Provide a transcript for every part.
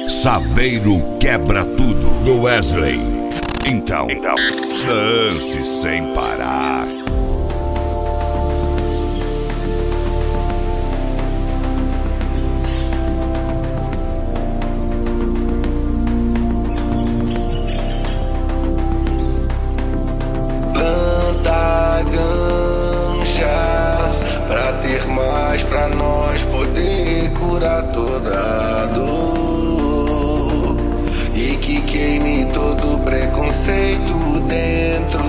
Saveiro quebra tudo, do Wesley. Então, dance sem parar. Planta ganja pra ter mais, pra nós poder curar toda a dor. E que queime todo preconceito dentro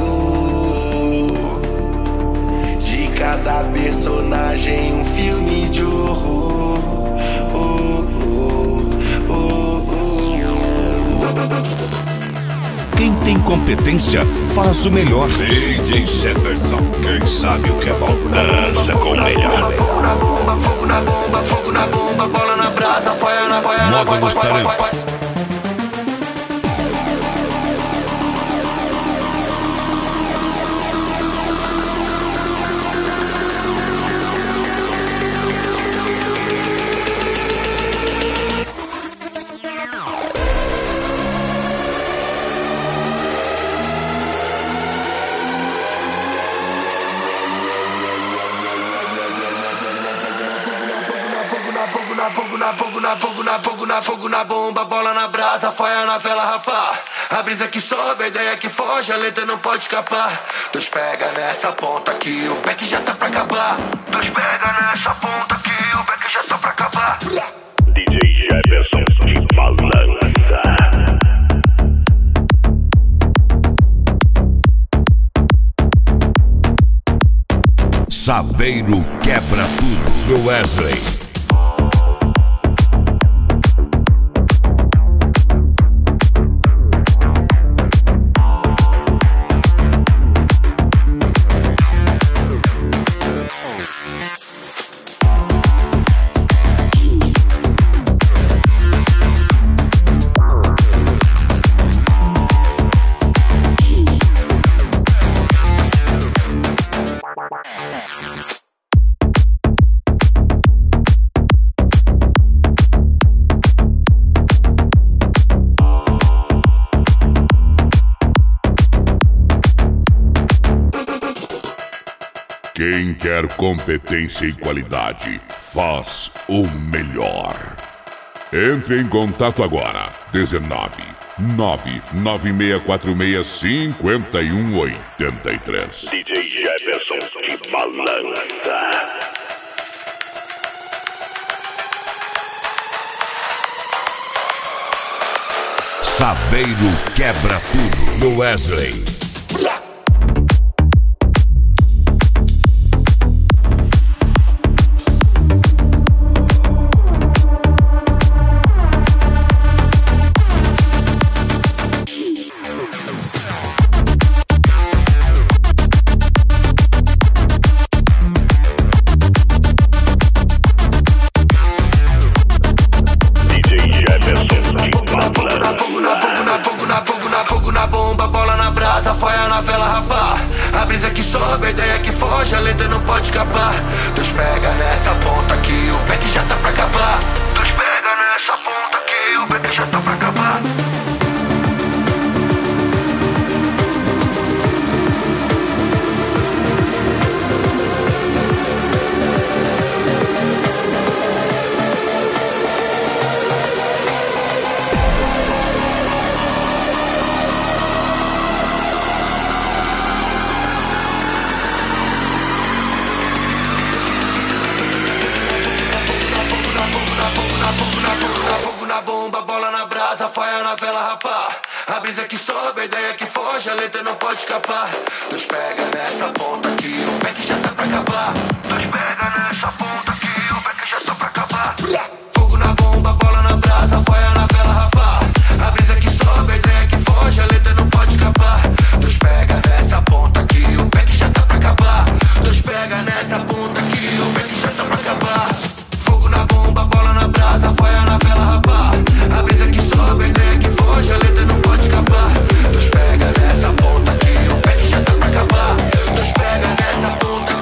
de cada personagem, um filme de horror. Quem tem competência faz o melhor. DJ Jefferson, quem sabe o que é bom, dança com o melhor. Fogo na bomba, fogo na bomba, bola na brasa, faia na Moda dos talentos. Fogo na bomba, bola na brasa, faia na vela, rapá. A brisa que sobe, a ideia que foge, a letra não pode escapar. Dos pega nessa ponta que o back já tá pra acabar. Dos pega nessa ponta que o back já tá pra acabar. DJ Jefferson de balança. Saveiro quebra tudo, do Wesley. Quem quer competência e qualidade, faz o melhor. Entre em contato agora. 19 99646 5183. DJ Jefferson de balança. Saveiro quebra tudo, do Wesley. Fogo na bomba, bola na brasa, faia na vela, rapá. A brisa que sobe, a ideia que foge, a letra não pode escapar. Dos pega nessa ponta que o back já tá pra acabar. Dos pega nessa ponta que o back já tá pra acabar. Fogo na bomba, bola na brasa, faia na vela, rapá. A brisa que sobe, a ideia que foge, a letra não pode escapar. Dos pega nessa ponta que o back já tá pra acabar. Dos pega nessa ponta que o back já tá pra acabar. Fogo na bomba, bola na brasa, faia na vela, rapá. A brisa que sobe, a ideia que foge, a letra não pode escapar. Dos pega nessa ponta que o back já tá pra acabar. Dos pega nessa ponta que o back já tá pra acabar. Fogo na bomba, bola na brasa, faia na vela, rapá. A brisa que sobe, a ideia que foge, a letra não pode escapar. Dos pega nessa ponta que o back já tá pra acabar. Dos pega nessa ponta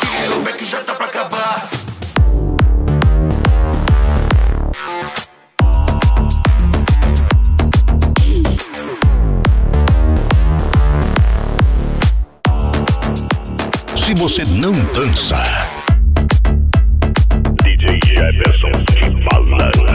se você não dança. DJ Jefferson de Malandra.